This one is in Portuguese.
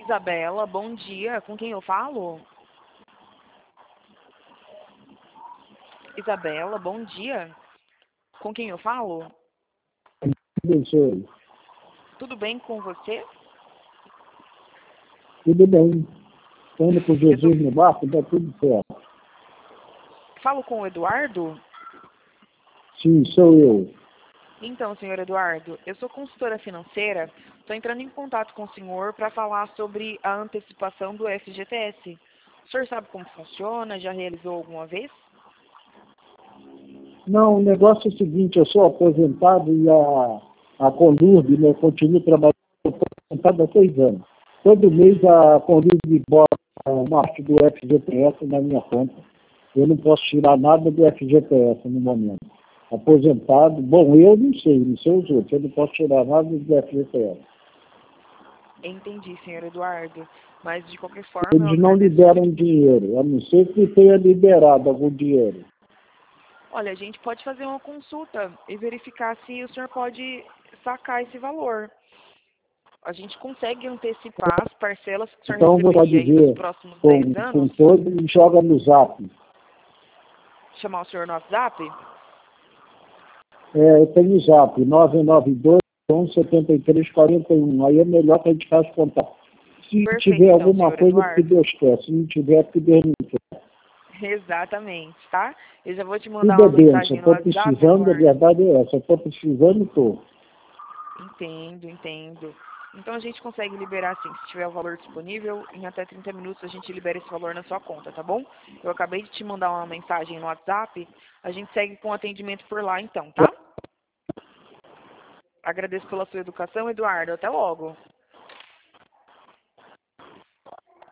Isabela, bom dia. Com quem eu falo? Isabela, bom dia. Com quem eu falo? Abençoe. Tudo bem com você? Tudo bem. Estando com Eu tô... Jesus no barco, dá tudo certo. Falo com o Eduardo? Sim, sou eu. Então, senhor Eduardo, eu sou consultora financeira. Estou entrando em contato com o senhor para falar sobre a antecipação do FGTS. O senhor sabe como funciona? Já realizou alguma vez? Não, o negócio é o seguinte, eu sou aposentado e a Conlurb, né, eu continuo trabalhando, eu estou aposentado há 6 anos. Todo mês a Conlurb bota uma parte do FGTS na minha conta. Eu não posso tirar nada do FGTS no momento. Aposentado, bom, eu não sei os outros, eu não posso tirar nada do FGTS. Entendi, senhor Eduardo. Mas, de qualquer forma, eu Eles não agradeço liberam muito. dinheiro, a não ser que tenha liberado algum dinheiro. Olha, a gente pode fazer uma consulta e verificar se o senhor pode sacar esse valor. A gente consegue antecipar as parcelas que o senhor Então você receberia pode aí nos ver próximos com, 10 com anos. todo e joga no zap. Chamar o senhor no WhatsApp? Eu tenho o zap, 992 117341. Aí é melhor que a gente faça contato. Se Perfeito, tiver então, alguma senhor coisa, que Eduardo. Deus quer. Se não tiver, que Deus não quer. Exatamente, tá? Eu já vou te mandar Tudo é uma bênção. mensagem no Estou WhatsApp, precisando, a Eduardo. verdade é essa. Estou precisando, estou. Entendo, entendo. Então a gente consegue liberar sim, se tiver o valor disponível, em até 30 minutos a gente libera esse valor na sua conta, tá bom? Eu acabei de te mandar uma mensagem no WhatsApp, a gente segue com atendimento por lá então, tá? Agradeço pela sua educação, Eduardo. Até logo.